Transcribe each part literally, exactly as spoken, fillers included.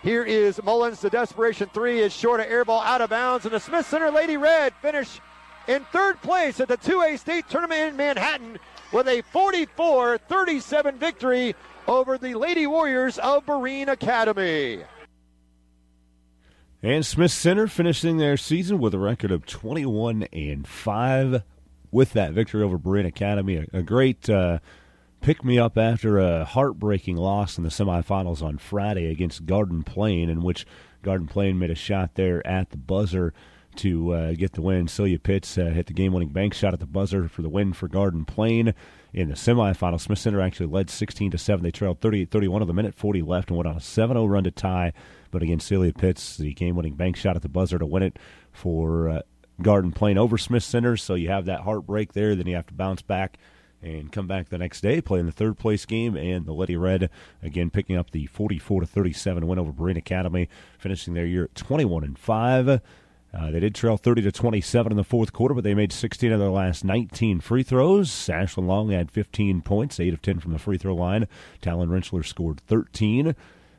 Here is Mullins. The desperation three is short, of air ball out of bounds, and the Smith Center Lady Red finish in third place at the two A state tournament in Manhattan with a forty-four thirty-seven victory over the Lady Warriors of Berean Academy. And Smith Center finishing their season with a record of twenty-one and five with that victory over Berean Academy. A, a great uh, pick-me-up after a heartbreaking loss in the semifinals on Friday against Garden Plain, in which Garden Plain made a shot there at the buzzer to uh, get the win. Celia Pitts uh, hit the game-winning bank shot at the buzzer for the win for Garden Plain in the semifinals. Smith Center actually led sixteen to seven. They trailed thirty-eight thirty-one with a minute forty left and went on a seven oh run to tie. But again, Celia Pitts, the game-winning bank shot at the buzzer to win it for uh, Garden Plain over Smith Center. So you have that heartbreak there. Then you have to bounce back and come back the next day, play in the third-place game. And the Lady Red, again, picking up the forty-four to thirty-seven win over Berean Academy, finishing their year at twenty-one and five. Uh, they did trail thirty to twenty-seven in the fourth quarter, but they made sixteen of their last nineteen free throws. Ashlyn Long had fifteen points, eight of ten from the free throw line. Talon Rentschler scored thirteen.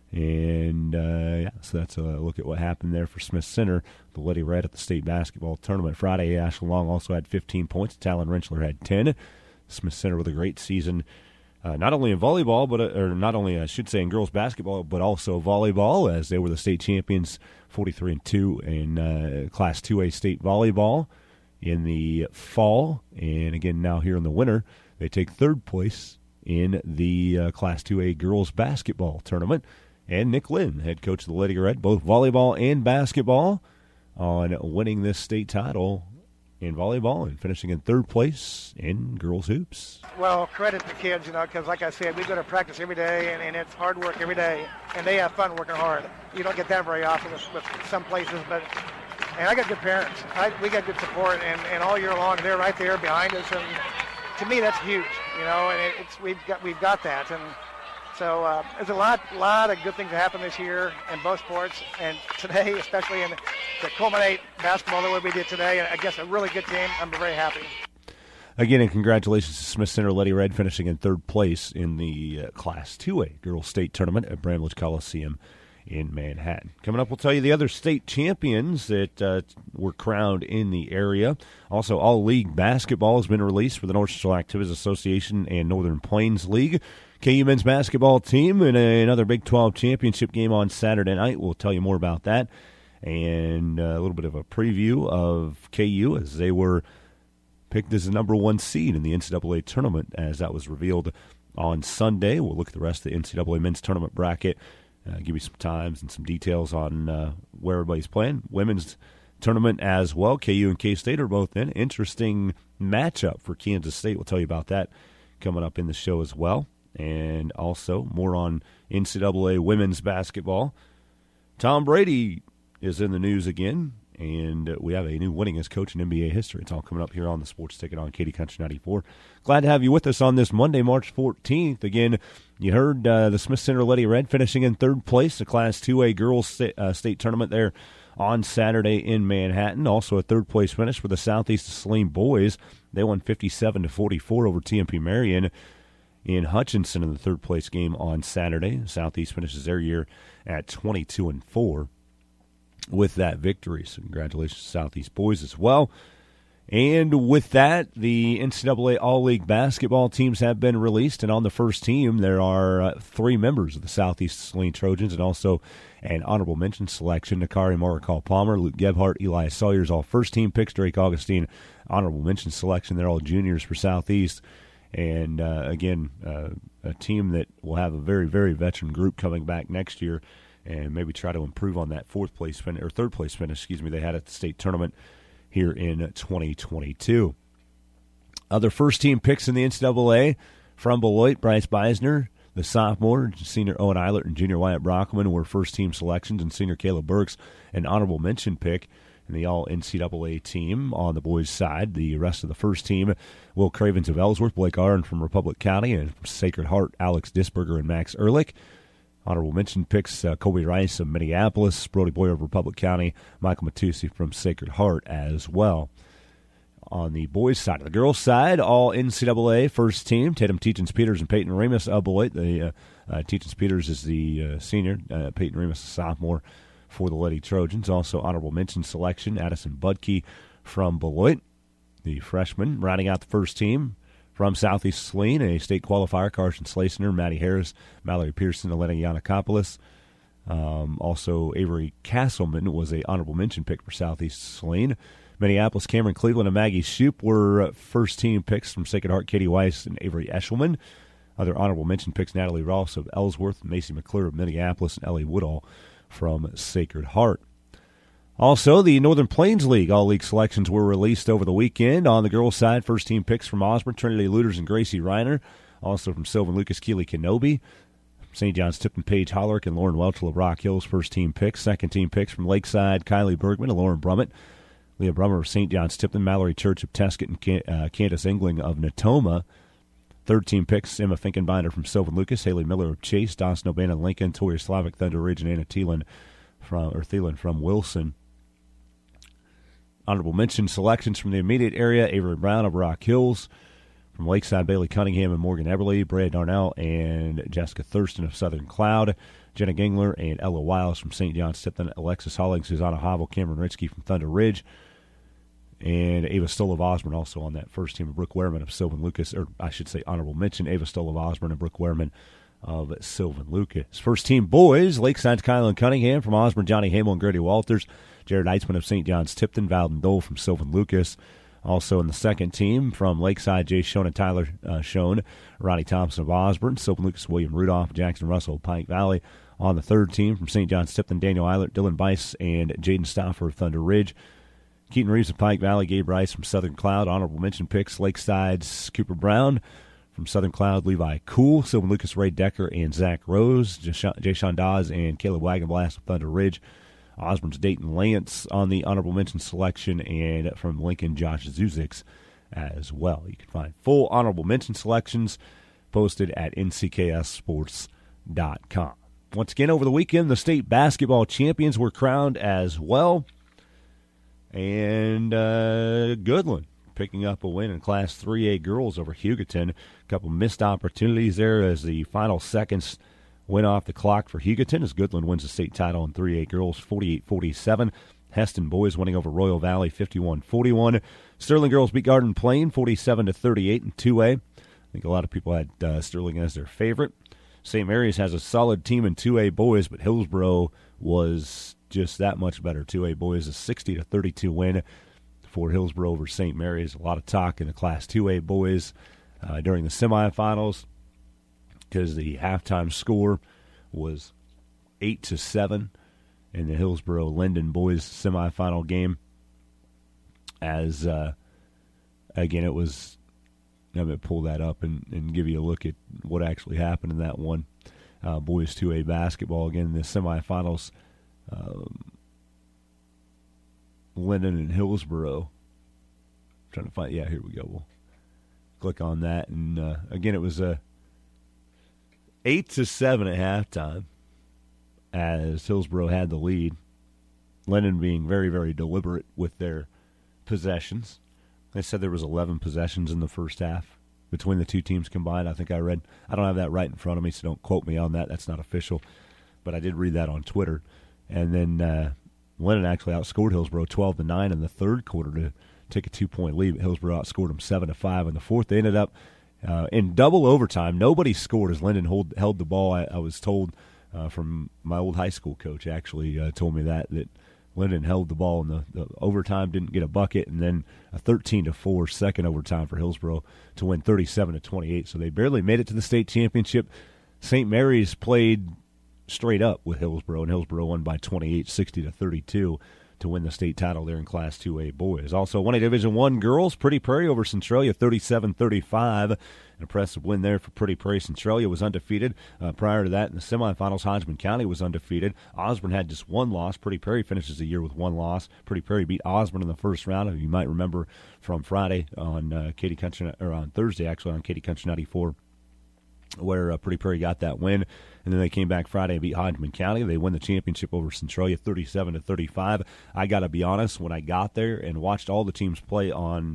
And, uh, yeah, so that's a look at what happened there for Smith Center. The Lady Red at the state basketball tournament Friday. Ashlyn Long also had fifteen points. Talon Rentschler had ten. Smith Center with a great season, uh, not only in volleyball, but uh, or not only, I should say, in girls basketball, but also volleyball, as they were the state champions, forty-three and two in uh, Class two A state volleyball in the fall. And, again, now here in the winter, they take third place in the uh, Class two A girls basketball tournament. And Nick Lynn, head coach of the Lady Red, both volleyball and basketball, on winning this state title in volleyball and finishing in third place in girls hoops. Well, credit the kids, you know, because like I said, we go to practice every day, and, and it's hard work every day, and they have fun working hard. You don't get that very often with, with some places, but and I got good parents. I, we got good support, and, and all year long they're right there behind us, and to me that's huge, you know, and it, it's we've got we've got that, and so uh, there's a lot, lot of good things that happen this year in both sports, and today, especially in the, to culminate basketball the way we did today, and I guess a really good game. I'm very happy. Again, and congratulations to Smith Center Lady Red finishing in third place in the uh, Class two A Girls State Tournament at Bramlage Coliseum in Manhattan. Coming up, we'll tell you the other state champions that uh, were crowned in the area. Also, all-league basketball has been released for the North Central Activities Association and Northern Plains League. K U men's basketball team in a, another Big twelve championship game on Saturday night. We'll tell you more about that. And uh, a little bit of a preview of K U as they were picked as the number one seed in the N C double A tournament as that was revealed on Sunday. We'll look at the rest of the N C double A men's tournament bracket, uh, give you some times and some details on uh, where everybody's playing. Women's tournament as well. K U and K-State are both in. Interesting matchup for Kansas State. We'll tell you about that coming up in the show as well. And also more on N C double A women's basketball. Tom Brady is in the news again, and we have a new winningest coach in N B A history. It's all coming up here on the Sports Ticket on Katy Country ninety-four. Glad to have you with us on this Monday, March fourteenth. Again, you heard uh, the Smith Center Lady Red finishing in third place, the Class two A girls sta- uh, state tournament there on Saturday in Manhattan. Also a third-place finish for the Southeast Saline boys. They won fifty-seven to forty-four over T M P Marion in Hutchinson in the third-place game on Saturday. Southeast finishes their year at twenty-two and four with that victory. So congratulations to Southeast boys as well. And with that, the N C double A All-League basketball teams have been released, and on the first team there are uh, three members of the Southeast Saline Trojans and also an honorable mention selection. Nakari Maricall Palmer, Luke Gebhardt, Elias Sawyers, all first-team picks. Drake Augustine, honorable mention selection. They're all juniors for Southeast. And, uh, again, uh, a team that will have a very, very veteran group coming back next year and maybe try to improve on that fourth-place finish, or third-place finish, excuse me, they had at the state tournament here in twenty twenty-two. Other first-team picks in the N C double A from Beloit, Bryce Beisner, the sophomore, senior Owen Eilert, and junior Wyatt Brockman were first-team selections, and senior Caleb Burks, an honorable mention pick in the all-N C double A team on the boys' side. The rest of the first team, Will Cravens of Ellsworth, Blake Arn from Republic County, and from Sacred Heart, Alex Disberger and Max Ehrlich. Honorable mention picks, uh, Colby Rice of Minneapolis, Brody Boyer of Republic County, Michael Matusi from Sacred Heart as well. on the boys' side. Of the girls' side, all N C double A first team, Tatum Teachins-Peters and Peyton Remus of Beloit. The uh, uh, Teachins-Peters is the uh, senior, uh, Peyton Remus is sophomore for the Lady Trojans. Also honorable mention selection, Addison Budke from Beloit. The freshman rounding out the first team from Southeast Saline, a state qualifier, Carson Slasner, Maddie Harris, Mallory Pearson, Elena Yanakopoulos. Um, also, Avery Castleman was a honorable mention pick for Southeast Saline. Minneapolis, Cameron Cleveland, and Maggie Shoup were first-team picks from Sacred Heart, Katie Weiss, and Avery Eshelman. Other honorable mention picks, Natalie Ross of Ellsworth, Macy McClure of Minneapolis, and Ellie Woodall from Sacred Heart. Also, the Northern Plains League all-league selections were released over the weekend. On the girls' side, first-team picks from Osborne, Trinity Looters, and Gracie Reiner. Also from Sylvan Lucas, Keely Kenobi. Saint John's Tipton, Paige Hollerick, and Lauren Welchel of Rock Hills, first-team picks. Second-team picks from Lakeside, Kylie Bergman and Lauren Brummett. Leah Brummer of Saint John's Tipton, Mallory Church of Tesket, and Can- uh, Candace Engling of Natoma. Third-team picks, Emma Finkenbinder from Sylvan Lucas, Haley Miller of Chase, Dawson O'Bannon Lincoln, Toya Slavic, Thunder Ridge, and Anna Thielen from, or Thielen from Wilson. Honorable mention selections from the immediate area, Avery Brown of Rock Hills. From Lakeside, Bailey Cunningham and Morgan Eberly, Brad Darnell and Jessica Thurston of Southern Cloud, Jenna Gingler and Ella Wiles from Saint John's Tipton, Alexis Hollings, Susanna Havel, Cameron Ritzke from Thunder Ridge, and Ava Stoll of Osborne also on that first team of Brooke Wehrman of Sylvan Lucas, or I should say honorable mention, Ava Stoll of Osborne and Brooke Wehrman of Sylvan Lucas. First team boys, Lakeside's Kylan Cunningham from Osborne, Johnny Hamel and Grady Walters, Jared Eitzman of Saint John's Tipton, Valden Dole from Sylvan Lucas. Also in the second team from Lakeside, Jay Schoen and Tyler uh, Schoen, Ronnie Thompson of Osborne, Sylvan Lucas, William Rudolph, Jackson Russell of Pike Valley. On the third team from Saint John's Tipton, Daniel Eilert, Dylan Bice, and Jaden Stauffer of Thunder Ridge. Keaton Reeves of Pike Valley, Gabe Rice from Southern Cloud. Honorable mention picks, Lakeside's Cooper Brown. From Southern Cloud, Levi Cool, Sylvan Lucas, Ray Decker, and Zach Rose. Jay Sean Dawes and Caleb Wagonblast of Thunder Ridge. Osborne's Dayton Lance on the honorable mention selection, and from Lincoln, Josh Zuzix as well. You can find full honorable mention selections posted at N C K S sports dot com. Once again, over the weekend, the state basketball champions were crowned as well. And uh, Goodland picking up a win in Class three A girls over Hugoton. A couple missed opportunities there as the final seconds went off the clock for Hugoton as Goodland wins the state title in three A girls forty-eight forty-seven. Heston boys winning over Royal Valley fifty-one forty-one. Sterling girls beat Garden Plain forty-seven to thirty-eight in two A. I think a lot of people had uh, Sterling as their favorite. Saint Mary's has a solid team in two A boys, but Hillsboro was just that much better. two A boys, a sixty to thirty-two win for Hillsboro over Saint Mary's. A lot of talk in the Class two A boys uh, during the semifinals because the halftime score was eight to seven in the Hillsboro-Linden boys semifinal game. As, uh, again, it was, I'm going to pull that up and, and give you a look at what actually happened in that one. Uh, boys two A basketball, again, in the semifinals. Um, Linden and Hillsboro. I'm trying to find, yeah, here we go. We'll click on that. And, uh, again, it was a eight to seven at halftime as Hillsboro had the lead. Linden being very, very deliberate with their possessions. They said there was eleven possessions in the first half between the two teams combined. I think I read, I don't have that right in front of me, so don't quote me on that. That's not official. But I did read that on Twitter. And then uh, Linden actually outscored Hillsboro twelve to nine in the third quarter to take a two-point lead. Hillsboro outscored them seven to five in the fourth. They ended up uh, in double overtime. Nobody scored as Linden hold, held the ball. I, I was told uh, from my old high school coach, actually uh, told me that, that Linden held the ball in the, the overtime, didn't get a bucket, and then a thirteen to four second overtime for Hillsboro to win thirty-seven to twenty-eight. So they barely made it to the state championship. Saint Mary's played straight up with Hillsboro, and Hillsboro won by twenty-eight, sixty to thirty-two to win the state title there in Class two A boys. Also, one A Division one girls, Pretty Prairie over Centralia, thirty-seven thirty-five. An impressive win there for Pretty Prairie. Centralia was undefeated. Uh, prior to that, in the semifinals, Hodgman County was undefeated. Osborne had just one loss. Pretty Prairie finishes the year with one loss. Pretty Prairie beat Osborne in the first round, you might remember from Friday on uh, Katy Country, or on Thursday, actually, on Katy Country ninety-four. Where uh, Pretty Prairie got that win, and then they came back Friday and beat Hodgman County. They won the championship over Centralia, thirty-seven to thirty-five. I got to be honest, when I got there and watched all the teams play on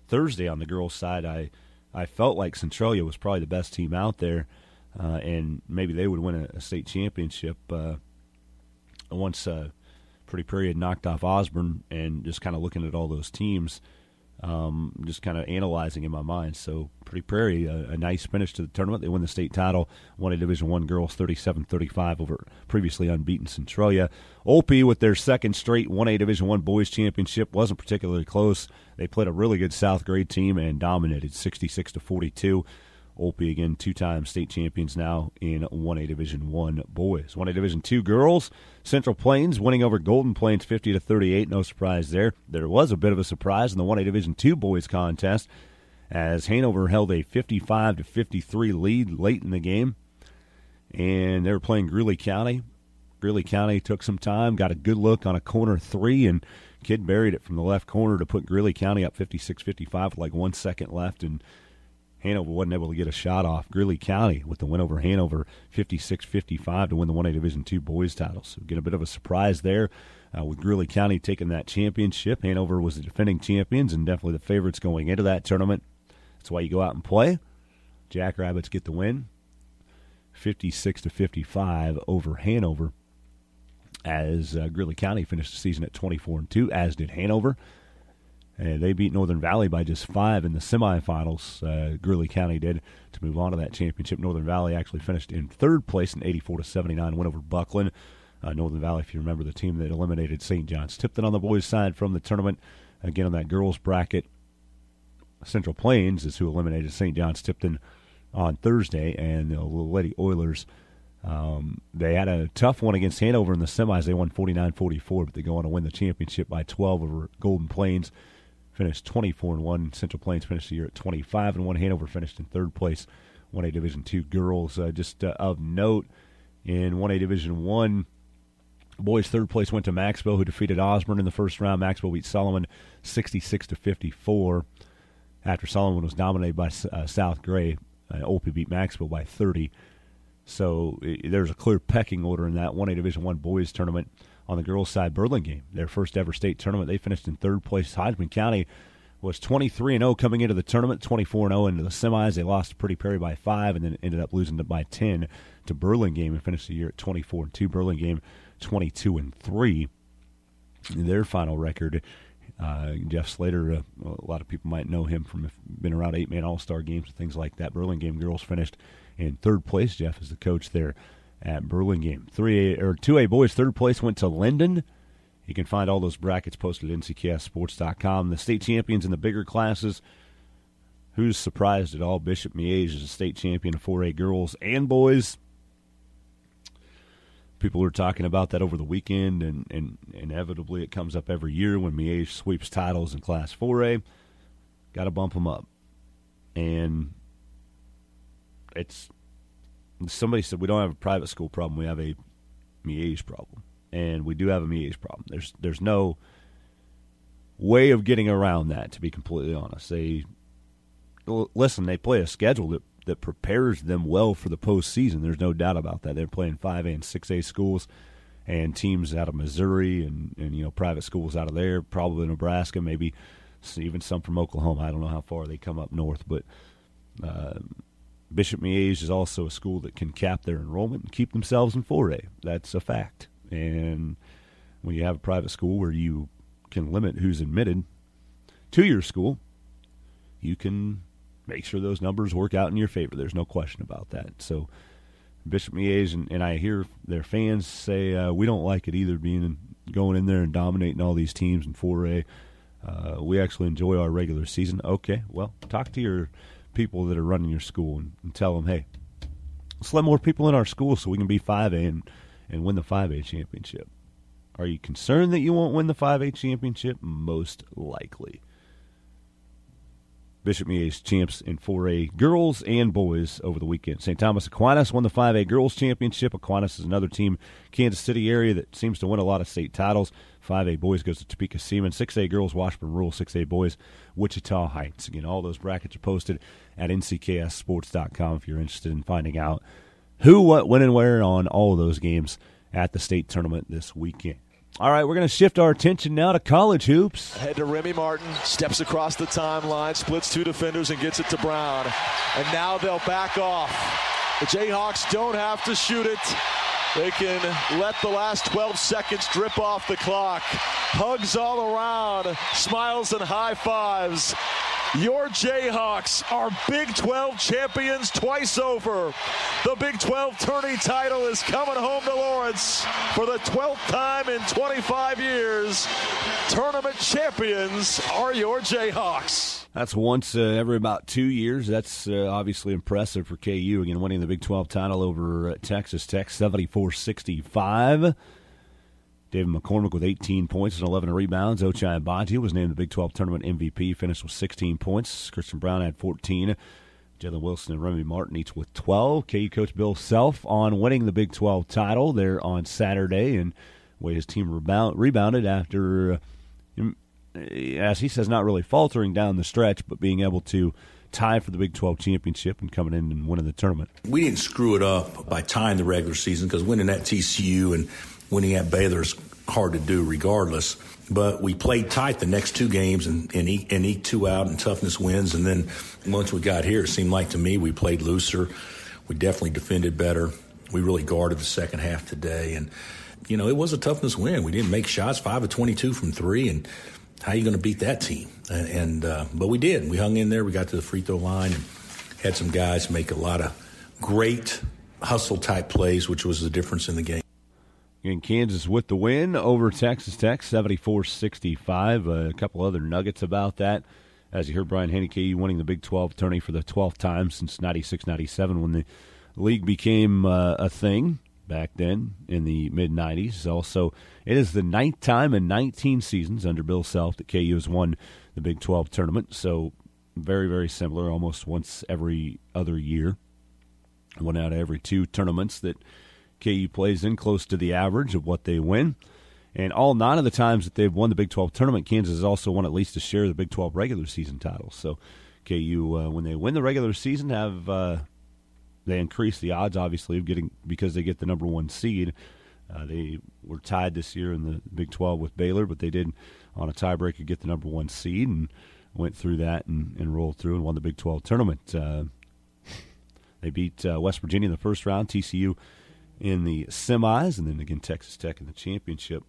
Thursday on the girls' side, I, I felt like Centralia was probably the best team out there, uh, and maybe they would win a, a state championship. Uh, once uh, Pretty Prairie had knocked off Osborne, and just kind of looking at all those teams, um, just kind of analyzing in my mind. So Pretty Prairie, a, a nice finish to the tournament. They win the state title, one A Division One girls thirty-seven thirty-five over previously unbeaten Centralia. Olpe with their second straight one A Division One boys championship wasn't particularly close. They played a really good South grade team and dominated sixty-six to forty-two. Olpe, again, two-time state champions now in one A Division One boys. one A Division Two girls, Central Plains winning over Golden Plains fifty to thirty-eight. No surprise there. There was a bit of a surprise in the one A Division Two boys contest as Hanover held a fifty-five to fifty-three lead late in the game, and they were playing Greeley County. Greeley County took some time, got a good look on a corner three, and Kidd buried it from the left corner to put Greeley County up fifty-six fifty-five with like one second left, and Hanover wasn't able to get a shot off. Greeley County with the win over Hanover, fifty-six fifty-five to win the one A Division Two boys title. So get a bit of a surprise there uh, with Greeley County taking that championship. Hanover was the defending champions and definitely the favorites going into that tournament. That's why you go out and play. Jackrabbits get the win, fifty-six to fifty-five over Hanover, as uh, Greeley County finished the season at twenty-four and two, as did Hanover. And they beat Northern Valley by just five in the semifinals. Uh, Greeley County did to move on to that championship. Northern Valley actually finished in third place in eighty-four to seventy-nine win over Buckland. Uh, Northern Valley, if you remember, the team that eliminated Saint John's Tipton on the boys' side from the tournament. Again, on that girls' bracket, Central Plains is who eliminated Saint John's Tipton on Thursday, and the Lady Oilers, um, they had a tough one against Hanover in the semis. They won forty-nine forty-four, but they go on to win the championship by twelve over Golden Plains. Finished twenty-four and one. Central Plains finished the year at twenty-five and one. Hanover finished in third place. one A Division Two girls. Uh, just uh, of note, in one A Division One, boys' third place went to Maxville, who defeated Osborne in the first round. Maxville beat Solomon sixty-six to fifty-four. After Solomon was dominated by uh, South Gray, uh, Olpe beat Maxville by thirty. So it, there's a clear pecking order in that one A Division One boys tournament. On the girls' side, Burlingame, their first ever state tournament, they finished in third place. Hodgman County was twenty-three and oh coming into the tournament, twenty-four and oh into the semis. They lost to Pretty Prairie by five and then ended up losing by ten to Burlingame and finished the year at twenty-four and two. Burlingame twenty-two and three. In their final record, uh, Jeff Slater, uh, a lot of people might know him from been around eight-man all-star games and things like that. Burlingame girls finished in third place. Jeff is the coach there at Burlingame. three A or two A boys third place went to Linden. You can find all those brackets posted at N C K S sports dot com. The state champions in the bigger classes. Who's surprised at all? Bishop Miege is a state champion of four A girls and boys. People were talking about that over the weekend, and, and inevitably it comes up every year when Miege sweeps titles in Class four A. Got to bump them up. And it's somebody said we don't have a private school problem, we have a Miege problem. And we do have a Miege problem. There's there's no way of getting around that, to be completely honest. They listen, they play a schedule that, that prepares them well for the postseason. There's no doubt about that. They're playing five A and six A schools and teams out of Missouri and, and you know private schools out of there, probably Nebraska, maybe even some from Oklahoma. I don't know how far they come up north, but uh, Bishop Miege is also a school that can cap their enrollment and keep themselves in four A. That's a fact. And when you have a private school where you can limit who's admitted to your school, you can make sure those numbers work out in your favor. There's no question about that. So Bishop Miege, and, and I hear their fans say, uh, we don't like it either, being going in there and dominating all these teams in four A. Uh, we actually enjoy our regular season. Okay, well, talk to your people that are running your school and, and tell them, hey, let's let more people in our school so we can be five A and, and win the five A championship. Are you concerned that you won't win the five A championship? Most likely. Bishop Miege champs in four A girls and boys over the weekend. Saint Thomas Aquinas won the five A girls championship. Aquinas is another team, Kansas City area, that seems to win a lot of state titles. five A boys goes to Topeka Seaman. six A girls, Washburn Rural. six A boys, Wichita Heights. Again, all those brackets are posted at N C K S sports dot com if you're interested in finding out who, what, when, and where on all of those games at the state tournament this weekend. All right, we're going to shift our attention now to college hoops. Head to Remy Martin, steps across the timeline, splits two defenders and gets it to Brown. And now they'll back off. The Jayhawks don't have to shoot it. They can let the last twelve seconds drip off the clock. Hugs all around, smiles and high fives. Your Jayhawks are Big twelve champions twice over. The Big twelve tourney title is coming home to Lawrence for the twelfth time in twenty-five years. Tournament champions are your Jayhawks. That's once uh, every about two years. That's uh, obviously impressive for K U, again, winning the Big twelve title over uh, Texas Tech, seventy-four sixty-five. David McCormick with eighteen points and eleven rebounds. Ochai Agbaji was named the Big twelve Tournament M V P, finished with sixteen points. Christian Brown had fourteen. Jalen Wilson and Remy Martin each with twelve. K U coach Bill Self on winning the Big twelve title there on Saturday, and the way his team rebound, rebounded after, uh, as he says, not really faltering down the stretch, but being able to tie for the Big twelve championship and coming in and winning the tournament. We didn't screw it up by tying the regular season, because winning at T C U and winning at Baylor is hard to do regardless. But we played tight the next two games and, and, eke, and eke two out and toughness wins. And then once we got here, it seemed like to me we played looser. We definitely defended better. We really guarded the second half today. And, you know, it was a toughness win. We didn't make shots, five of twenty-two from three. And how are you going to beat that team? And, and uh, but we did. We hung in there. We got to the free throw line and had some guys make a lot of great hustle-type plays, which was the difference in the game. In Kansas with the win over Texas Tech, seventy-four sixty-five. Uh, a couple other nuggets about that. As you heard, Brian Haneke winning the Big twelve tourney for the twelfth time since ninety-six ninety-seven, when the league became uh, a thing back then in the mid nineties. Also, it is the ninth time in nineteen seasons under Bill Self that K U has won the Big twelve tournament. So very, very similar, almost once every other year. One out of every two tournaments that K U plays in, close to the average of what they win. And all nine of the times that they've won the Big twelve tournament, Kansas has also won at least a share of the Big twelve regular season titles. So K U, uh, when they win the regular season, have uh, they increase the odds, obviously, of getting, because they get the number one seed. Uh, they were tied this year in the Big twelve with Baylor, but they did, on a tiebreaker, get the number one seed and went through that and, and rolled through and won the Big twelve tournament. Uh, they beat uh, West Virginia in the first round, T C U in the semis, and then again Texas Tech in the championship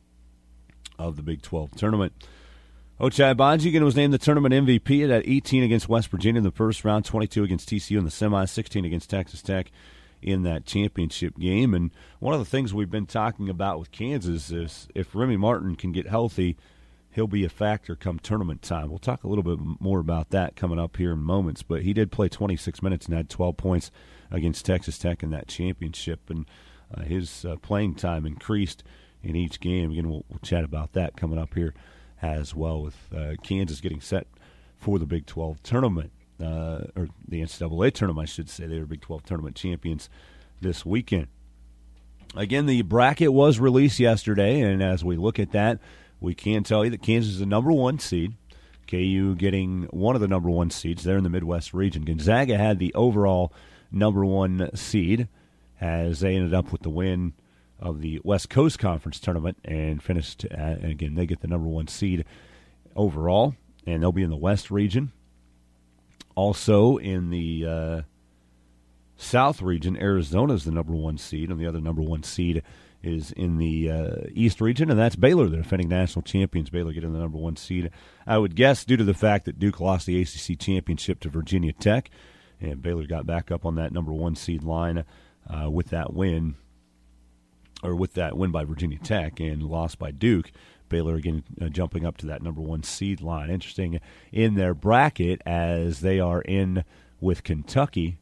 of the Big twelve tournament. Ochai Agbaji was named the tournament M V P at eighteen against West Virginia in the first round, twenty-two against T C U in the semis, sixteen against Texas Tech in that championship game. And one of the things we've been talking about with Kansas is if Remy Martin can get healthy, he'll be a factor come tournament time. We'll talk a little bit more about that coming up here in moments, but he did play twenty-six minutes and had twelve points against Texas Tech in that championship, and uh, his uh, playing time increased in each game. Again, we'll, we'll chat about that coming up here as well, with uh, Kansas getting set for the Big twelve tournament, uh, or the N C double A tournament, I should say. They were Big twelve tournament champions this weekend. Again, the bracket was released yesterday, and as we look at that, we can tell you that Kansas is the number one seed. K U getting one of the number one seeds there in the Midwest region. Gonzaga had the overall number one seed as they ended up with the win of the West Coast Conference tournament and finished, at, and again, they get the number one seed overall, and they'll be in the West region. Also in the uh, South region, Arizona is the number one seed, and the other number one seed is in the uh, East region, and that's Baylor, the defending national champions. Baylor getting the number one seed, I would guess, due to the fact that Duke lost the A C C championship to Virginia Tech, and Baylor got back up on that number one seed line uh, with that win, or with that win by Virginia Tech and lost by Duke. Baylor again uh, jumping up to that number one seed line. Interesting in their bracket as they are in with Kentucky,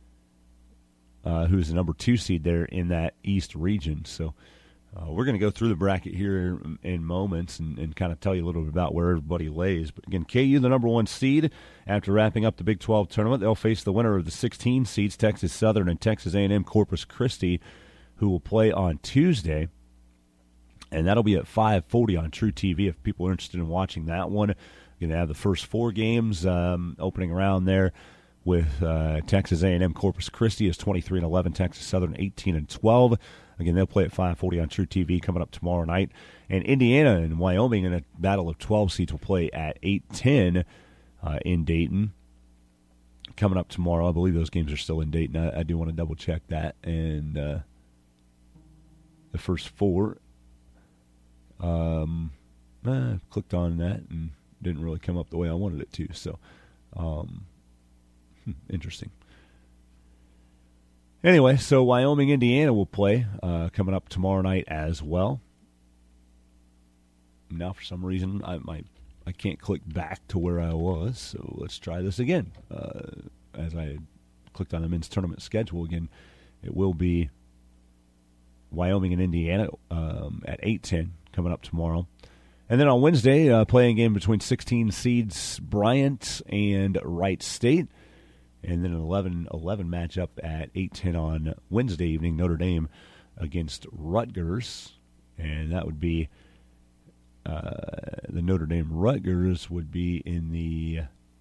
uh, who's the number two seed there in that East region. So uh, we're going to go through the bracket here in moments and, and kind of tell you a little bit about where everybody lays. But again, K U, the number one seed, after wrapping up the Big twelve tournament, they'll face the winner of the sixteen seeds, Texas Southern and Texas A and M Corpus Christi, who will play on Tuesday. And that'll be at five forty on True T V if people are interested in watching that one. You're going to have the first four games um, opening around there with uh, Texas A and M Corpus Christi is twenty-three and eleven, Texas Southern eighteen and twelve. Again, they'll play at five forty on True T V coming up tomorrow night. And Indiana and Wyoming in a battle of twelve seeds will play at eight ten uh, in Dayton coming up tomorrow. I believe those games are still in Dayton. I, I do want to double-check that. And uh, the first four, um, I clicked on that and didn't really come up the way I wanted it to. So, um, hmm, interesting. Anyway, so Wyoming, Indiana will play uh, coming up tomorrow night as well. Now, for some reason, I my I can't click back to where I was, so let's try this again. Uh, as I clicked on the men's tournament schedule again, it will be Wyoming and Indiana um, at eight ten coming up tomorrow. And then on Wednesday, uh, playing a game between sixteen seeds Bryant and Wright State. And then an eleven eleven matchup at eight ten on Wednesday evening, Notre Dame against Rutgers. And that would be uh, the Notre Dame Rutgers would be in the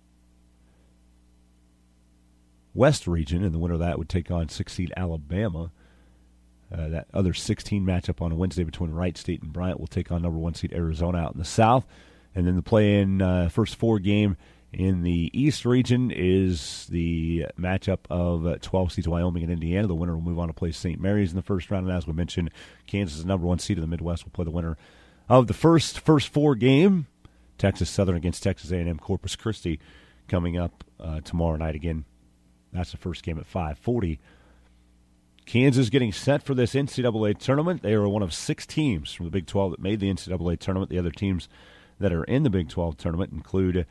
West region, and the winner of that would take on six seed Alabama. Uh, that other sixteen matchup on Wednesday between Wright State and Bryant will take on number one seed Arizona out in the South. And then the play-in uh, first four game in the East region is the matchup of uh, twelve seeds Wyoming and Indiana. The winner will move on to play Saint Mary's in the first round. And as we mentioned, Kansas, the number one seed in the Midwest, will play the winner of the first first four game, Texas Southern against Texas A and M Corpus Christi, coming up uh, tomorrow night. Again, that's the first game at five forty. Kansas getting set for this N C double A tournament. They are one of six teams from the Big twelve that made the N C double A tournament. The other teams that are in the Big twelve tournament include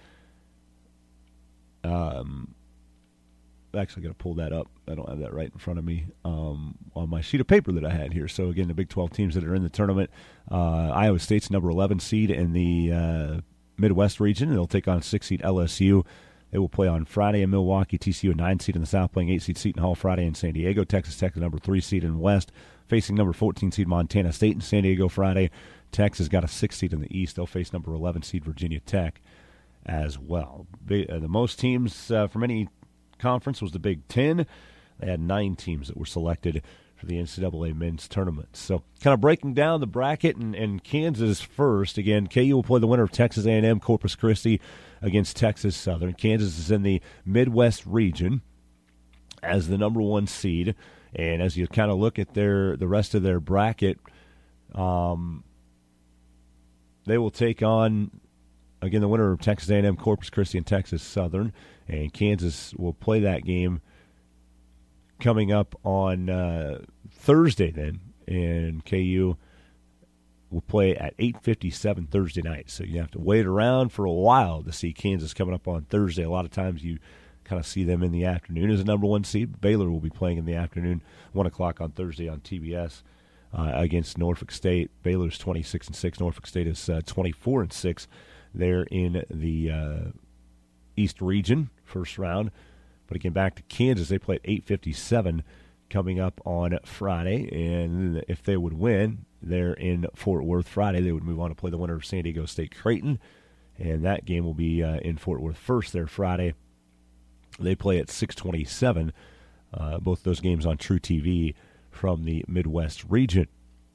Um, actually, got to pull that up. I don't have that right in front of me um, on my sheet of paper that I had here. So, again, the Big twelve teams that are in the tournament. Uh, Iowa State's number eleven seed in the uh, Midwest region. They'll take on six seed L S U. They will play on Friday in Milwaukee. T C U, a nine seed in the South, playing eight seed Seton Hall Friday in San Diego. Texas Tech, the number three seed in the West, facing number fourteen seed Montana State in San Diego Friday. Texas got a six seed in the East. They'll face number eleven seed Virginia Tech as well. Big, uh, the most teams uh, from any conference was the Big Ten. They had nine teams that were selected for the N C double A men's tournament. So kind of breaking down the bracket, and, and Kansas first. Again, K U will play the winner of Texas A and M Corpus Christi against Texas Southern. Kansas is in the Midwest region as the number one seed. And as you kind of look at their the rest of their bracket, um, they will take on, again, the winner of Texas A and M Corpus Christi and Texas Southern. And Kansas will play that game coming up on uh, Thursday then. And K U will play at eight fifty-seven Thursday night. So you have to wait around for a while to see Kansas coming up on Thursday. A lot of times you kind of see them in the afternoon as a number one seed. Baylor will be playing in the afternoon, one o'clock on Thursday on T B S uh, against Norfolk State. Baylor's twenty-six and six. Norfolk State is uh, twenty-four and six. They're in the uh, East region, first round. But again, back to Kansas, they play at eight fifty-seven coming up on Friday. And if they would win, they're in Fort Worth Friday. They would move on to play the winner of San Diego State Creighton. And that game will be uh, in Fort Worth first there Friday. They play at six twenty-seven. Uh, both those games on True T V from the Midwest region.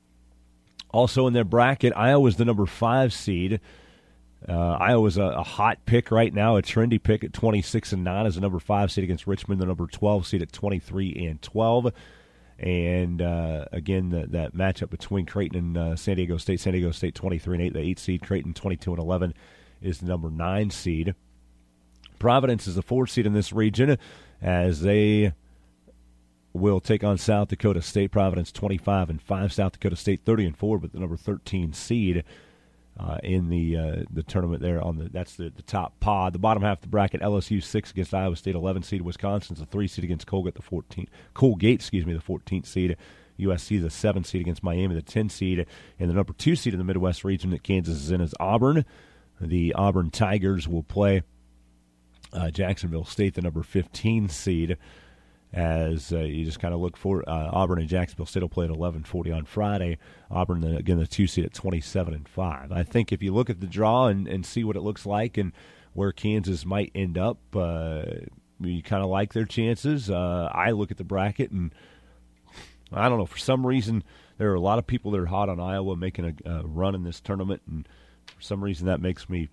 Also in their bracket, Iowa's the number five seed. Uh, Iowa's a, a hot pick right now, a trendy pick at twenty-six and nine as a number five seed against Richmond, the number twelve seed at twenty-three and twelve. And uh, again, the, that matchup between Creighton and uh, San Diego State. San Diego State twenty-three and eight, the eight seed. Creighton twenty-two and eleven is the number nine seed. Providence is the four seed in this region as they will take on South Dakota State. Providence twenty-five and five, South Dakota State thirty and four, but the number thirteen seed. Uh, in the uh, the tournament there on the that's the, the top pod. The bottom half of the bracket, L S U six against Iowa State, eleven seed. Wisconsin's a three seed against Colgate, the fourteen Colgate, excuse me, the fourteenth seed. U S C the seven seed against Miami, the ten seed, and the number two seed in the Midwest region that Kansas is in is Auburn. The Auburn Tigers will play uh, Jacksonville State, the number fifteen seed. As uh, you just kind of look for uh, Auburn and Jacksonville State will play at eleven forty on Friday. Auburn, the, again, the two seed at twenty-seven and five. I think if you look at the draw and, and see what it looks like and where Kansas might end up, uh, you kind of like their chances. Uh, I look at the bracket and I don't know. For some reason, there are a lot of people that are hot on Iowa making a, a run in this tournament, and for some reason that makes me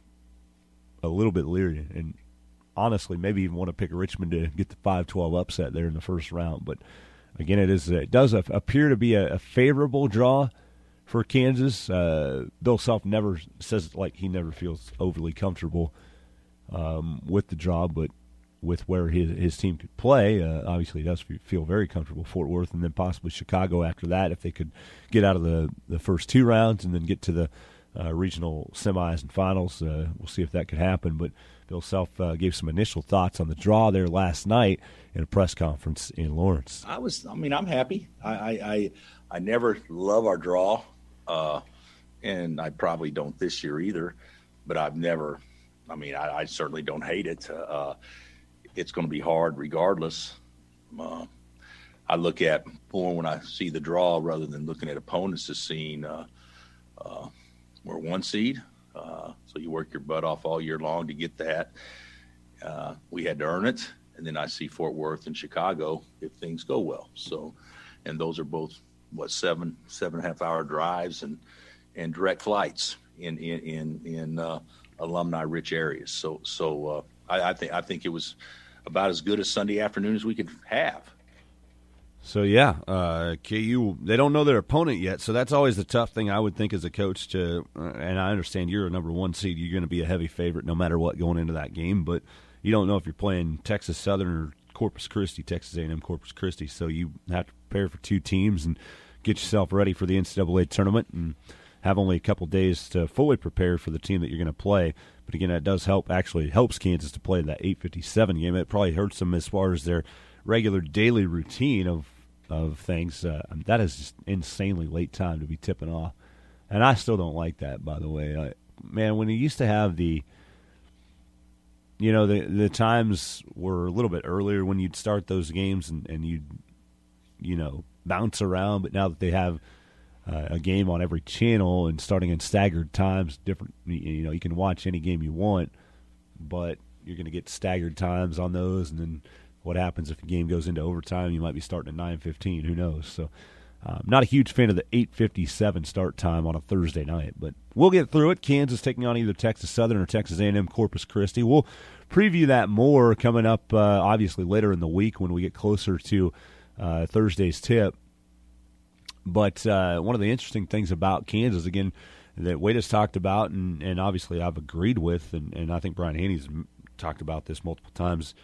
a little bit leery. And honestly, maybe even want to pick Richmond to get the five twelve upset there in the first round. But again, it is it does appear to be a, a favorable draw for Kansas. Uh, Bill Self never says it like he never feels overly comfortable um, with the draw, but with where his his team could play, uh, obviously he does feel very comfortable. Fort Worth and then possibly Chicago after that, if they could get out of the, the first two rounds and then get to the uh, regional semis and finals. Uh, we'll see if that could happen. But Bill Self uh, gave some initial thoughts on the draw there last night in a press conference in Lawrence. I was, I mean, I'm happy. I, I, I, I never love our draw, uh, and I probably don't this year either. But I've never, I mean, I, I certainly don't hate it. Uh, it's going to be hard regardless. Uh, I look at more when I see the draw rather than looking at opponents as seeing uh, uh, we're one seed. Uh, so you work your butt off all year long to get that. Uh, we had to earn it. And then I see Fort Worth and Chicago if things go well. So, and those are both, what, seven, seven and a half hour drives and, and direct flights in, in, in, in uh, alumni rich areas. So, so uh, I, I think, I think it was about as good a Sunday afternoon as we could have. So, yeah, uh, K U, they don't know their opponent yet, so that's always the tough thing I would think as a coach to, uh, and I understand you're a number one seed, you're going to be a heavy favorite no matter what going into that game, but you don't know if you're playing Texas Southern or Corpus Christi, Texas A and M Corpus Christi, so you have to prepare for two teams and get yourself ready for the N C double A tournament and have only a couple days to fully prepare for the team that you're going to play. But again, that does help, actually helps Kansas to play that eight fifty-seven game. It probably hurts them as far as their regular daily routine of of things. Uh, that is just insanely late time to be tipping off. And I still don't like that, by the way. I, man, when you used to have the, you know, the the times were a little bit earlier when you'd start those games and, and you'd, you know, bounce around. But now that they have uh, a game on every channel and starting in staggered times, different, you know, you can watch any game you want, but you're going to get staggered times on those, and then what happens if the game goes into overtime? You might be starting at nine fifteen. Who knows? So I'm um, not a huge fan of the eight fifty-seven start time on a Thursday night, but we'll get through it. Kansas taking on either Texas Southern or Texas A and M Corpus Christi. We'll preview that more coming up, uh, obviously, later in the week when we get closer to uh, Thursday's tip. But uh, one of the interesting things about Kansas, again, that Wade has talked about, and, and obviously I've agreed with, and, and I think Brian Haney's talked about this multiple times,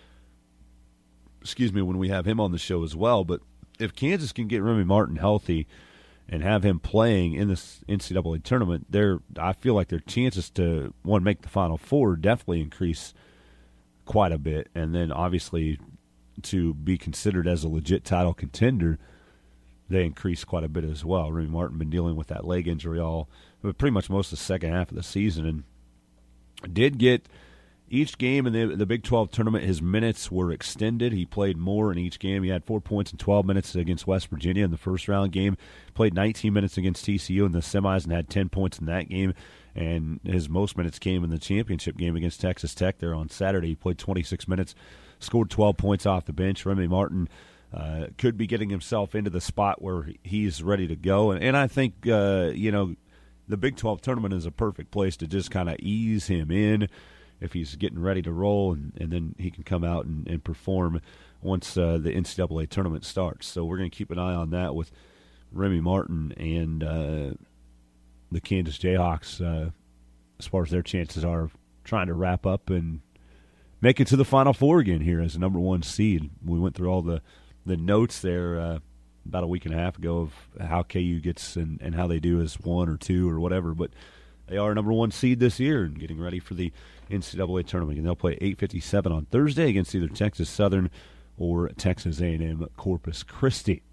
excuse me, when we have him on the show as well. But if Kansas can get Remy Martin healthy and have him playing in this N C double A tournament, there I feel like their chances to, one, make the Final Four definitely increase quite a bit. And then obviously to be considered as a legit title contender, they increase quite a bit as well. Remy Martin been dealing with that leg injury all, pretty much most of the second half of the season, and did get each game in the the Big twelve tournament, his minutes were extended. He played more in each game. He had four points in twelve minutes against West Virginia in the first round game. Played nineteen minutes against T C U in the semis and had ten points in that game. And his most minutes came in the championship game against Texas Tech there on Saturday. He played twenty-six minutes, scored twelve points off the bench. Remy Martin uh, could be getting himself into the spot where he's ready to go. And, and I think, uh, you know, the Big twelve tournament is a perfect place to just kind of ease him in if he's getting ready to roll, and, and then he can come out and, and perform once uh, the N C double A tournament starts. So we're going to keep an eye on that with Remy Martin and uh, the Kansas Jayhawks uh, as far as their chances are of trying to wrap up and make it to the Final Four again here as a number one seed. We went through all the, the notes there uh, about a week and a half ago of how K U gets and, and how they do as one or two or whatever, but they are number one seed this year and getting ready for the N C double A tournament. And they'll play eight fifty-seven on Thursday against either Texas Southern or Texas A and M Corpus Christi.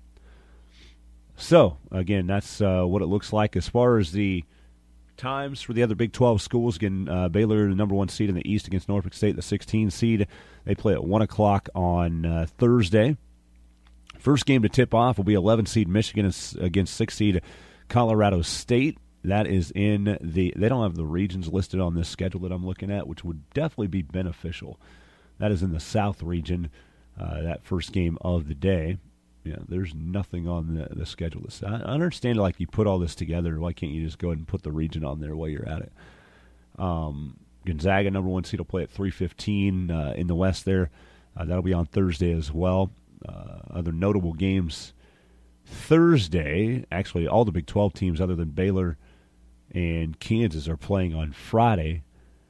So, again, that's uh, what it looks like as far as the times for the other Big twelve schools. Again, uh, Baylor, the number one seed in the East against Norfolk State, the sixteen seed. They play at one o'clock on uh, Thursday. First game to tip off will be eleven seed Michigan against six seed Colorado State. That is in the – they don't have the regions listed on this schedule that I'm looking at, which would definitely be beneficial. That is in the South region, uh, that first game of the day. Yeah, there's nothing on the, the schedule. This I understand, like, you put all this together. Why can't you just go ahead and put the region on there while you're at it? Um, Gonzaga, number one seed, will play at three fifteen uh, in the West there. Uh, that'll be on Thursday as well. Uh, other notable games Thursday, actually all the Big twelve teams other than Baylor and Kansas are playing on Friday.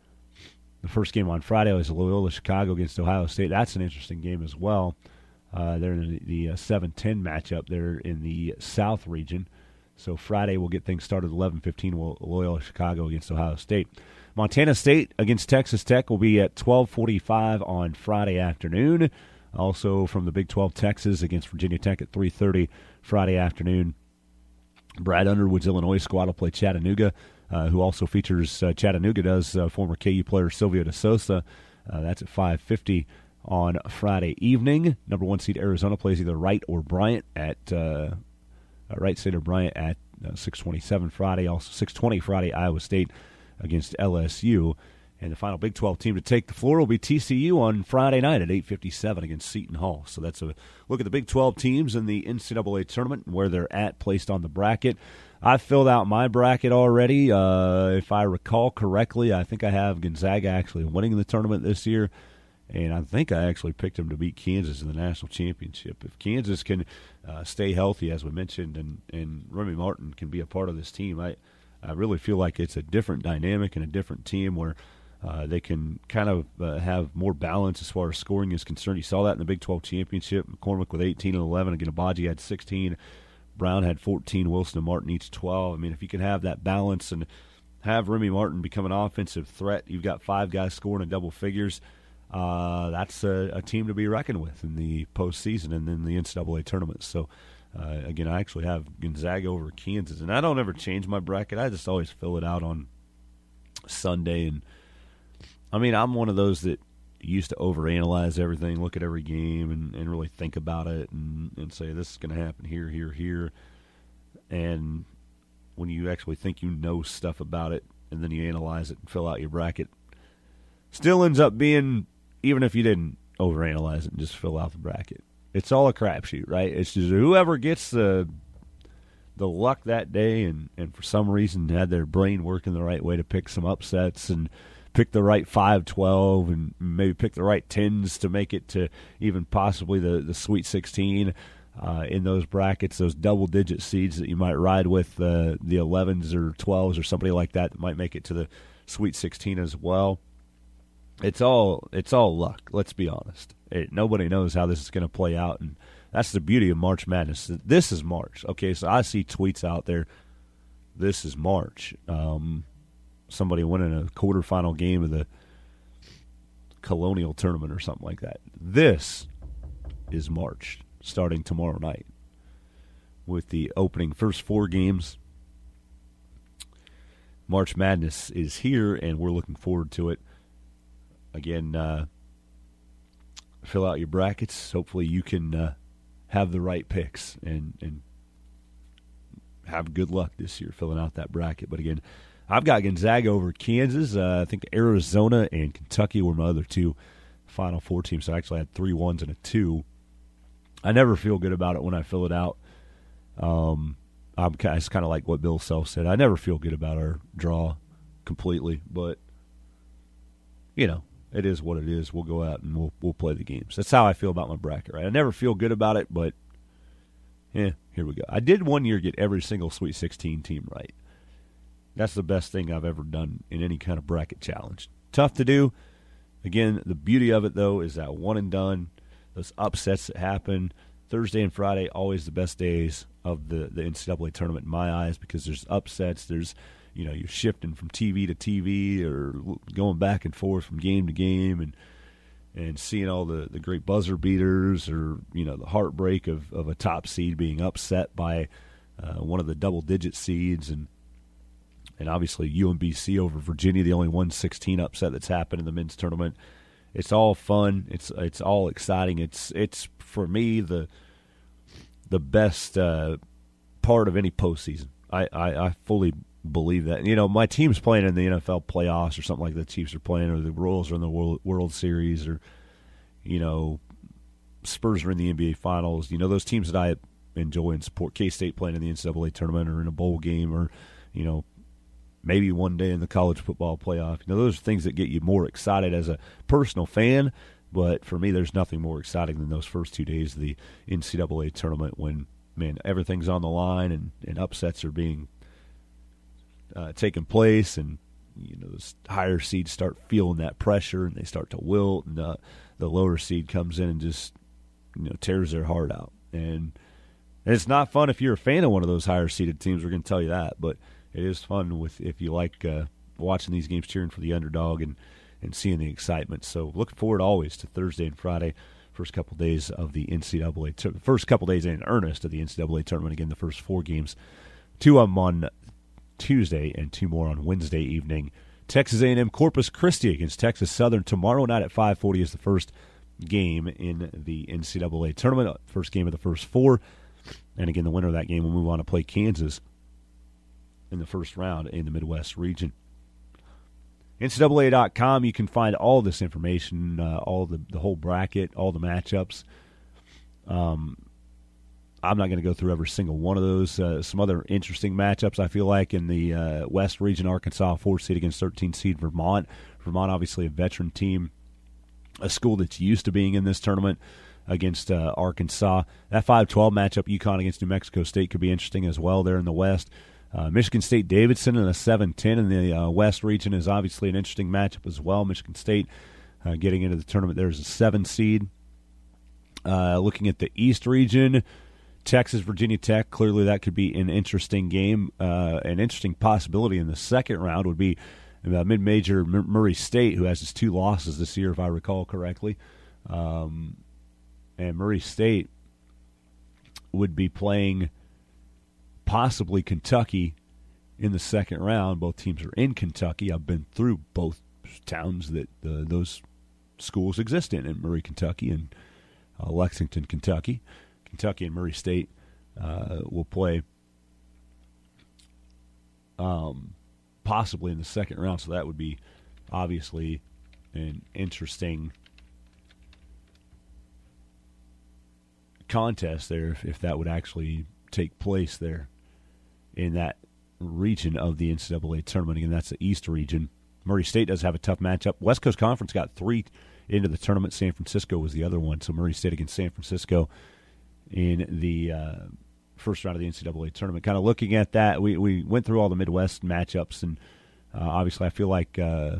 The first game on Friday is Loyola Chicago against Ohio State. That's an interesting game as well. Uh, they're in the, the uh, seven ten matchup. They're in the South region. So Friday we'll get things started at eleven fifteen. Loyola Chicago against Ohio State. Montana State against Texas Tech will be at twelve forty-five on Friday afternoon. Also from the Big twelve, Texas against Virginia Tech at three thirty Friday afternoon. Brad Underwood's Illinois squad will play Chattanooga, uh, who also features uh, Chattanooga does uh, former K U player Silvio De Sosa. Uh, that's at five fifty on Friday evening. Number one seed Arizona plays either Wright or Bryant at uh, Wright State or Bryant at uh, six twenty-seven Friday. Also six twenty Friday, Iowa State against L S U. And the final Big twelve team to take the floor will be T C U on Friday night at eight fifty-seven against Seton Hall. So that's a look at the Big twelve teams in the N C double A tournament and where they're at placed on the bracket. I've filled out my bracket already. Uh, if I recall correctly, I think I have Gonzaga actually winning the tournament this year. And I think I actually picked them to beat Kansas in the national championship. If Kansas can uh, stay healthy, as we mentioned, and, and Remy Martin can be a part of this team, I, I really feel like it's a different dynamic and a different team where uh, they can kind of uh, have more balance as far as scoring is concerned. You saw that in the Big twelve championship. McCormick with eighteen and eleven. Again, Abaji had sixteen. Brown had fourteen. Wilson and Martin each twelve. I mean, if you can have that balance and have Remy Martin become an offensive threat, you've got five guys scoring in double figures. Uh, that's a, a team to be reckoned with in the postseason and then the N C double A tournament. So, uh, again, I actually have Gonzaga over Kansas, and I don't ever change my bracket. I just always fill it out on Sunday. And I mean, I'm one of those that used to overanalyze everything, look at every game, and, and really think about it and, and say this is going to happen here, here, here. And when you actually think you know stuff about it, and then you analyze it and fill out your bracket, still ends up being, even if you didn't overanalyze it and just fill out the bracket, it's all a crapshoot, right? It's just whoever gets the the luck that day and, and for some reason had their brain working the right way to pick some upsets and pick the right five twelve and maybe pick the right tens to make it to even possibly the, the Sweet sixteen uh, in those brackets, those double-digit seeds that you might ride with, uh, the elevens or twelves or somebody like that that might make it to the Sweet sixteen as well. It's all it's all luck, let's be honest. It, nobody knows how this is going to play out, and that's the beauty of March Madness. This is March. Okay, so I see tweets out there, this is March. Um, somebody winning a quarterfinal game of the Colonial Tournament or something like that. This is March, starting tomorrow night with the opening first four games. March Madness is here, and we're looking forward to it. Again, uh, fill out your brackets. Hopefully you can uh, have the right picks and, and have good luck this year filling out that bracket. But again, I've got Gonzaga over Kansas. Uh, I think Arizona and Kentucky were my other two Final Four teams. So I actually had three ones and a two. I never feel good about it when I fill it out. Um, I'm kind of, it's kind of like what Bill Self said. I never feel good about our draw completely, but you know, it is what it is. We'll go out and we'll we'll play the games. That's how I feel about my bracket, right? I never feel good about it, but yeah, here we go. I did one year get every single Sweet sixteen team right. That's the best thing I've ever done in any kind of bracket challenge. Tough to do. Again, the beauty of it, though, is that one and done, those upsets that happen. Thursday and Friday, always the best days of the, the N C double A tournament in my eyes because there's upsets, there's You know, you're shifting from T V to T V or going back and forth from game to game and and seeing all the, the great buzzer beaters or, you know, the heartbreak of, of a top seed being upset by uh, one of the double-digit seeds. And and obviously U M B C over Virginia, the only one sixteen upset that's happened in the men's tournament. It's all fun. It's it's all exciting. It's, it's for me, the, the best uh, part of any postseason. I, I, I fully believe that. You know, my team's playing in the N F L playoffs or something like the Chiefs are playing, or the Royals are in the World, World Series, or, you know, Spurs are in the N B A Finals. You know, those teams that I enjoy and support, K-State playing in the N C double A tournament or in a bowl game or, you know, maybe one day in the college football playoff. You know, those are things that get you more excited as a personal fan. But for me, there's nothing more exciting than those first two days of the N C double A tournament when, man, everything's on the line and, and upsets are being uh, taking place, and you know, those higher seeds start feeling that pressure and they start to wilt, and uh, the lower seed comes in and just, you know, tears their heart out. And, and it's not fun if you're a fan of one of those higher seeded teams. We're going to tell you that, but it is fun with if you like uh, watching these games, cheering for the underdog and, and seeing the excitement. So looking forward always to Thursday and Friday, first couple days of the N C double A, first couple days in earnest of the N C double A tournament. Again, the first four games, two of them on Tuesday and two more on Wednesday evening. Texas A and M Corpus Christi against Texas Southern tomorrow night at five forty is the first game in the N C double A tournament, first game of the first four. And again, the winner of that game will move on to play Kansas in the first round in the Midwest region. N C double A dot com, you can find all this information, uh, all the, the whole bracket, all the matchups. Um, I'm not going to go through every single one of those. Uh, some other interesting matchups, I feel like, in the uh, West region, Arkansas, four seed against thirteen seed Vermont. Vermont, obviously a veteran team, a school that's used to being in this tournament against uh, Arkansas. That five twelve matchup, UConn against New Mexico State, could be interesting as well there in the West. Uh, Michigan State-Davidson in a seven ten in the uh, West region is obviously an interesting matchup as well. Michigan State uh, getting into the tournament there is a seven seed. Uh, looking at the East region, Texas, Virginia Tech, clearly that could be an interesting game. Uh, an interesting possibility in the second round would be uh, mid-major Murray State, who has his two losses this year, if I recall correctly. Um, and Murray State would be playing possibly Kentucky in the second round. Both teams are in Kentucky. I've been through both towns that uh, those schools exist in, in Murray, Kentucky, and uh, Lexington, Kentucky. Kentucky and Murray State uh, will play um, possibly in the second round, so that would be obviously an interesting contest there if, if that would actually take place there in that region of the N C double A tournament. Again, that's the East region. Murray State does have a tough matchup. West Coast Conference got three into the tournament. San Francisco was the other one, so Murray State against San Francisco in the uh, first round of the N C double A tournament. Kind of looking at that, we, we went through all the Midwest matchups, and uh, obviously I feel like, uh,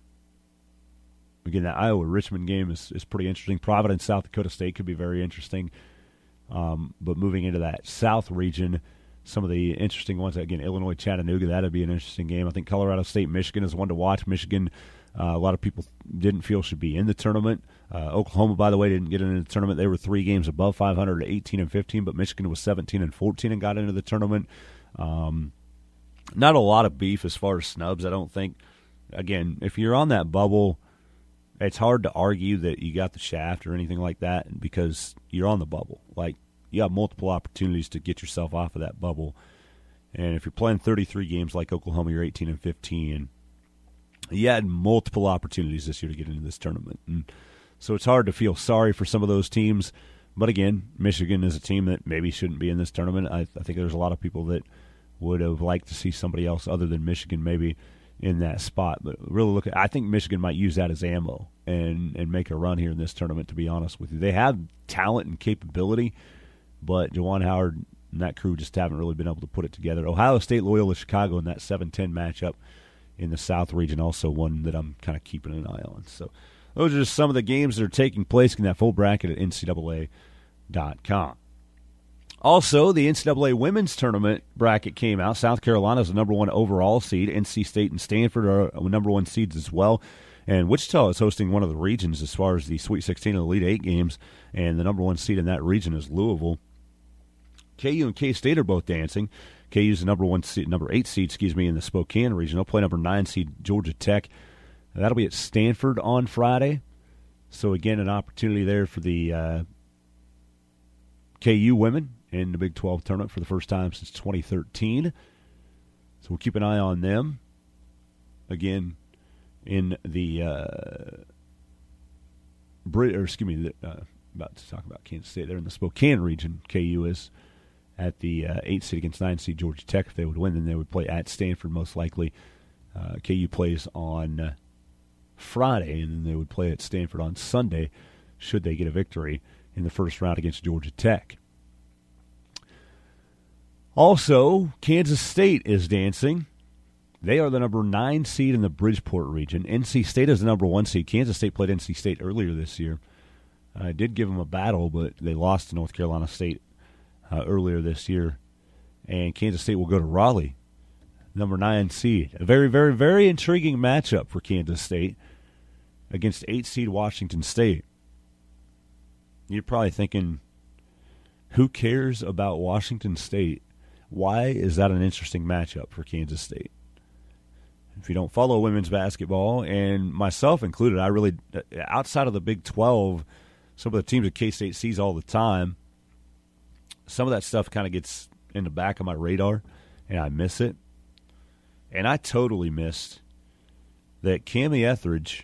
again, that Iowa-Richmond game is, is pretty interesting. Providence, South Dakota State could be very interesting. Um, but moving into that South region, some of the interesting ones, again, Illinois-Chattanooga, that would be an interesting game. I think Colorado State-Michigan is one to watch. Michigan, uh, a lot of people didn't feel should be in the tournament. Uh, Oklahoma, by the way, didn't get into the tournament. They were three games above five hundred at eighteen and fifteen, but Michigan was seventeen and fourteen and got into the tournament. Um, not a lot of beef as far as snubs, I don't think. Again, if you're on that bubble, it's hard to argue that you got the shaft or anything like that because you're on the bubble. Like, you have multiple opportunities to get yourself off of that bubble. And if you're playing thirty-three games like Oklahoma, you're eighteen and fifteen. You had multiple opportunities this year to get into this tournament. And so it's hard to feel sorry for some of those teams. But again, Michigan is a team that maybe shouldn't be in this tournament. I, I think there's a lot of people that would have liked to see somebody else other than Michigan maybe in that spot. But really look at, I think Michigan might use that as ammo and, and make a run here in this tournament, to be honest with you. They have talent and capability, but Juwan Howard and that crew just haven't really been able to put it together. Ohio State, Loyola Chicago in that seven ten matchup in the South region, also one that I'm kind of keeping an eye on. So those are just some of the games that are taking place in that full bracket at N C double A dot com. Also, the N C double A women's tournament bracket came out. South Carolina is the number one overall seed. N C State and Stanford are number one seeds as well. And Wichita is hosting one of the regions as far as the Sweet sixteen and Elite Eight games. And the number one seed in that region is Louisville. K U and K-State are both dancing. K U is the number one seed, number eight seed, excuse me, in the Spokane region. They'll play number nine seed Georgia Tech. That'll be at Stanford on Friday. So again, an opportunity there for the uh, K U women in the Big twelve tournament for the first time since twenty thirteen. So we'll keep an eye on them. Again, in the uh, Brit, or excuse me, the uh, about to talk about Kansas State. They're in the Spokane region. K U is at the uh, eight seed against nine seed Georgia Tech. If they would win, then they would play at Stanford most likely. Uh, K U plays on uh, Friday, and then they would play at Stanford on Sunday should they get a victory in the first round against Georgia Tech. Also, Kansas State is dancing. They are the number nine seed in the Bridgeport region. N C State is the number one seed. Kansas State played N C State earlier this year. I uh, did give them a battle, but they lost to North Carolina State uh, earlier this year. And Kansas State will go to Raleigh, number nine seed. A very, very, very intriguing matchup for Kansas State against eight seed Washington State. You're probably thinking, who cares about Washington State? Why is that an interesting matchup for Kansas State? If you don't follow women's basketball, and myself included, I really, outside of the Big twelve, some of the teams that K-State sees all the time, some of that stuff kind of gets in the back of my radar, and I miss it. And I totally missed that Cammie Etheridge,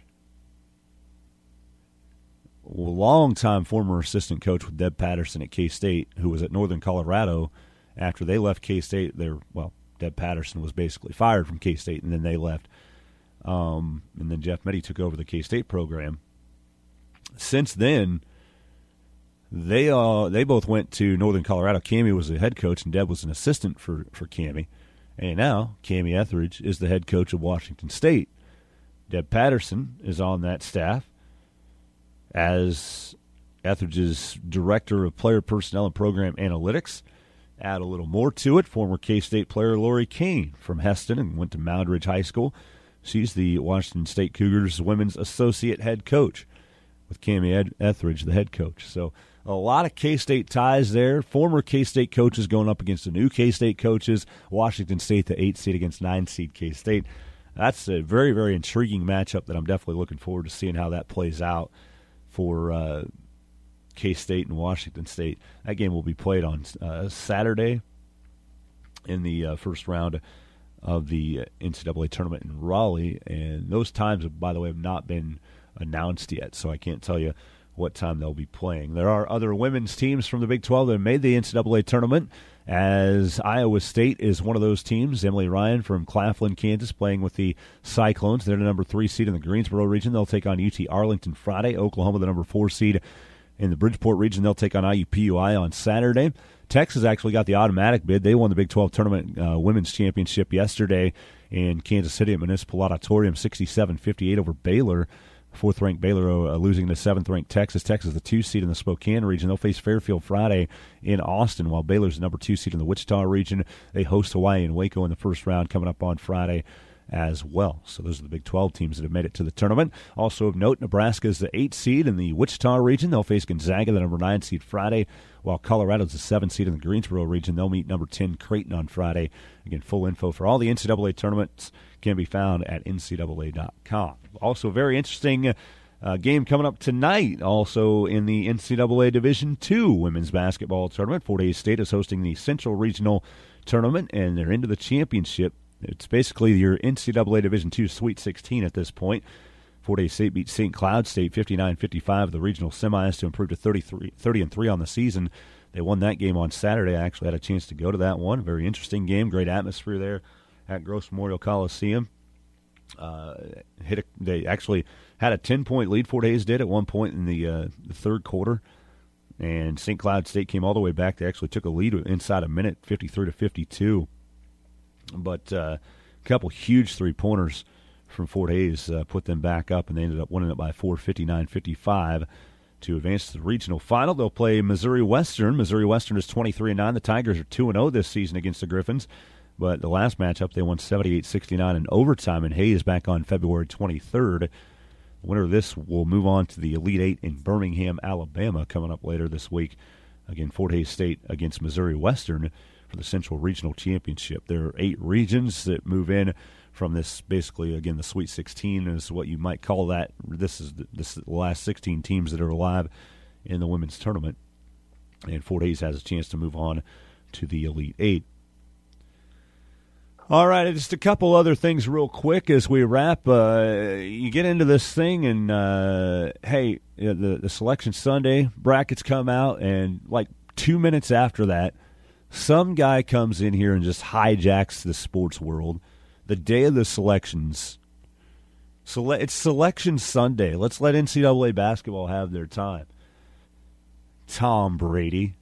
a long-time former assistant coach with Deb Patterson at K-State, who was at Northern Colorado after they left K-State, they're, well, Deb Patterson was basically fired from K-State, and then they left. Um, and then Jeff Meddy took over the K-State program. Since then, they uh, they both went to Northern Colorado. Cammie was the head coach, and Deb was an assistant for, for Cammie. And now Cammie Etheridge is the head coach of Washington State. Deb Patterson is on that staff as Etheridge's director of player personnel and program analytics. Add a little more to it, former K-State player Lori Kane from Heston and went to Moundridge High School. She's the Washington State Cougars women's associate head coach, with Cammie Ed- Etheridge the head coach. So a lot of K-State ties there. Former K-State coaches going up against the new K-State coaches. Washington State, the eight seed against nine seed K-State. That's a very, very intriguing matchup that I'm definitely looking forward to seeing how that plays out for uh, K-State and Washington State. That game will be played on uh, Saturday in the uh, first round of the N C double A tournament in Raleigh. And those times, by the way, have not been announced yet, so I can't tell you what time they'll be playing. There are other women's teams from the Big twelve that made the N C double A tournament, as Iowa State is one of those teams. Emily Ryan from Claflin, Kansas, playing with the Cyclones. They're the number three seed in the Greensboro region. They'll take on U T Arlington Friday. Oklahoma, the number four seed in the Bridgeport region. They'll take on I U P U I on Saturday. Texas actually got the automatic bid. They won the Big twelve tournament uh, women's championship yesterday in Kansas City at Municipal Auditorium, sixty-seven fifty-eight over Baylor. Fourth-ranked Baylor uh, losing to seventh-ranked Texas. Texas, the two seed in the Spokane region. They'll face Fairfield Friday in Austin, while Baylor's the number two seed in the Wichita region. They host Hawaii and Waco in the first round coming up on Friday as well. So those are the Big twelve teams that have made it to the tournament. Also of note, Nebraska is the eight seed in the Wichita region. They'll face Gonzaga, the number nine seed, Friday, while Colorado's the seven seed in the Greensboro region. They'll meet number ten Creighton on Friday. Again, full info for all the N C double A tournaments can be found at N C double A dot com. Also, very interesting uh, game coming up tonight. Also in the N C double A Division two women's basketball tournament, Fort Hays State is hosting the Central Regional Tournament, and they're into the championship. It's basically your N C double A Division two Sweet sixteen at this point. Fort Hays State beat Saint Cloud State fifty-nine fifty-five the regional semis to improve to thirty-three, thirty and three on the season. They won that game on Saturday. I actually had a chance to go to that one. Very interesting game. Great atmosphere there at Gross Memorial Coliseum. Uh, hit a, they actually had a ten-point lead, Fort Hays did, at one point in the, uh, the third quarter. And Saint Cloud State came all the way back. They actually took a lead inside a minute, fifty-three to fifty-two. But uh, a couple huge three-pointers from Fort Hays uh, put them back up, and they ended up winning it by four, fifty-nine fifty-five to advance to the regional final. They'll play Missouri Western. Missouri Western is twenty-three and nine. The Tigers are two and oh this season against the Griffins. But the last matchup, they won seventy-eight sixty-nine in overtime, and Hays back on February twenty-third. The winner of this will move on to the Elite Eight in Birmingham, Alabama, coming up later this week. Again, Fort Hays State against Missouri Western for the Central Regional Championship. There are eight regions that move in from this, basically, again, the Sweet sixteen is what you might call that. This is the, this is the last sixteen teams that are alive in the women's tournament. And Fort Hays has a chance to move on to the Elite Eight. All right, just a couple other things real quick as we wrap. Uh, you get into this thing, and, uh, hey, the, the Selection Sunday brackets come out, and like two minutes after that, some guy comes in here and just hijacks the sports world. The day of the selections, sele- it's Selection Sunday. Let's let N C double A basketball have their time. Tom Brady.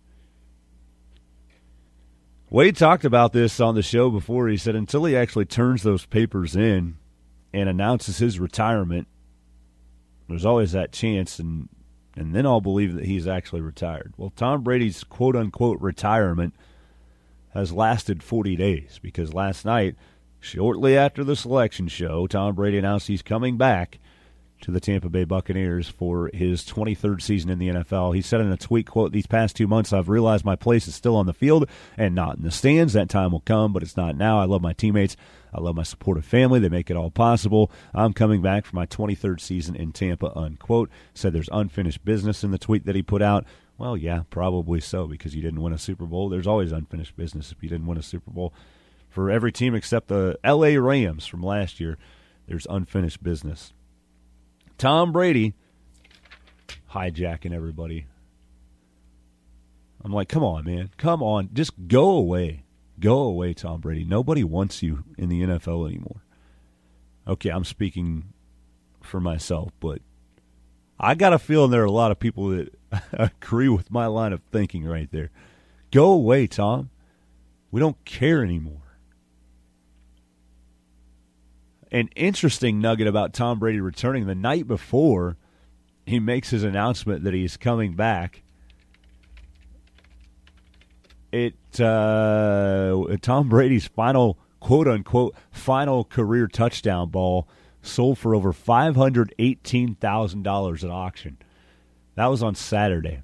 Wade talked about this on the show before. He said until he actually turns those papers in and announces his retirement, there's always that chance, and and then I'll believe that he's actually retired. Well, Tom Brady's quote-unquote retirement has lasted forty days because last night, shortly after the selection show, Tom Brady announced he's coming back to the Tampa Bay Buccaneers for his twenty-third season in the N F L. He said in a tweet, quote, "These past two months I've realized my place is still on the field and not in the stands. That time will come, but it's not now. I love my teammates. I love my supportive family. They make it all possible. I'm coming back for my twenty-third season in Tampa," unquote. Said there's unfinished business in the tweet that he put out. Well, yeah, probably so, because you didn't win a Super Bowl. There's always unfinished business if you didn't win a Super Bowl. For every team except the L A Rams from last year, there's unfinished business. Tom Brady hijacking everybody. I'm like, come on, man. Come on. Just go away. Go away, Tom Brady. Nobody wants you in the N F L anymore. Okay, I'm speaking for myself, but I got a feeling there are a lot of people that agree with my line of thinking right there. Go away, Tom. We don't care anymore. An interesting nugget about Tom Brady returning: the night before he makes his announcement that he's coming back, it uh, Tom Brady's final quote-unquote final career touchdown ball sold for over five hundred eighteen thousand dollars at auction. That was on Saturday.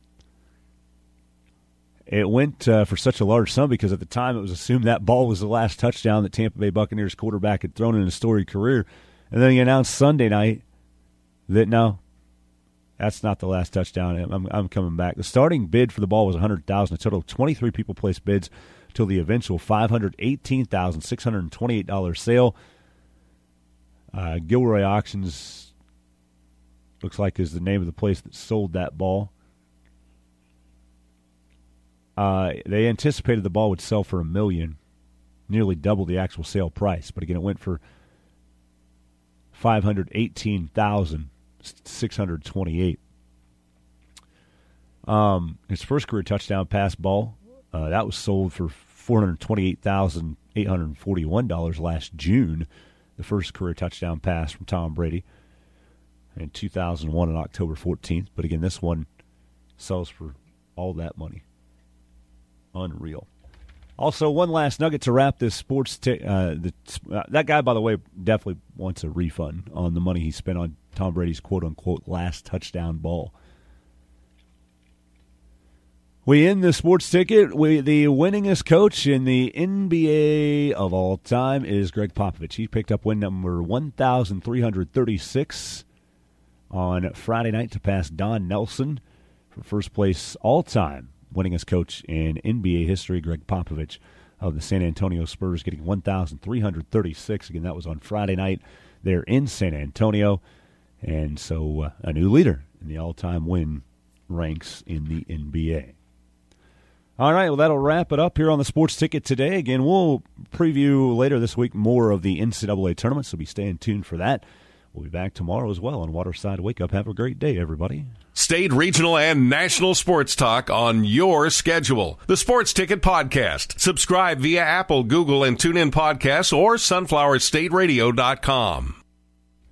It went uh, for such a large sum because at the time it was assumed that ball was the last touchdown that Tampa Bay Buccaneers quarterback had thrown in his storied career. And then he announced Sunday night that, no, that's not the last touchdown. I'm, I'm coming back. The starting bid for the ball was one hundred thousand dollars. A total of twenty-three people placed bids till the eventual five hundred eighteen thousand six hundred twenty-eight dollars sale. Uh, Gilroy Auctions looks like is the name of the place that sold that ball. Uh, they anticipated the ball would sell for a million, nearly double the actual sale price. But again, it went for five hundred eighteen thousand six hundred twenty-eight. Um, his first career touchdown pass ball uh, that was sold for four hundred twenty-eight thousand eight hundred forty-one dollars last June. The first career touchdown pass from Tom Brady in two thousand one on October fourteenth. But again, this one sells for all that money. Unreal. Also, one last nugget to wrap this sports. T- uh, the, uh, that guy, by the way, definitely wants a refund on the money he spent on Tom Brady's quote-unquote last touchdown ball. We end the sports ticket. We, the winningest coach in the N B A of all time is Greg Popovich. He picked up win number one thousand three hundred thirty-six on Friday night to pass Don Nelson for first place all-time. Winningest coach in N B A history, Greg Popovich of the San Antonio Spurs, getting one thousand three hundred thirty-six. Again, that was on Friday night there in San Antonio. And so uh, a new leader in the all-time win ranks in the N B A. All right, well, that'll wrap it up here on the Sports Ticket today. Again, we'll preview later this week more of the N C double A tournament, so be staying tuned for that. We'll be back tomorrow as well on Waterside Wake Up. Have a great day, everybody. State, regional, and national sports talk on your schedule. The Sports Ticket Podcast. Subscribe via Apple, Google, and TuneIn Podcasts or sunflower state radio dot com.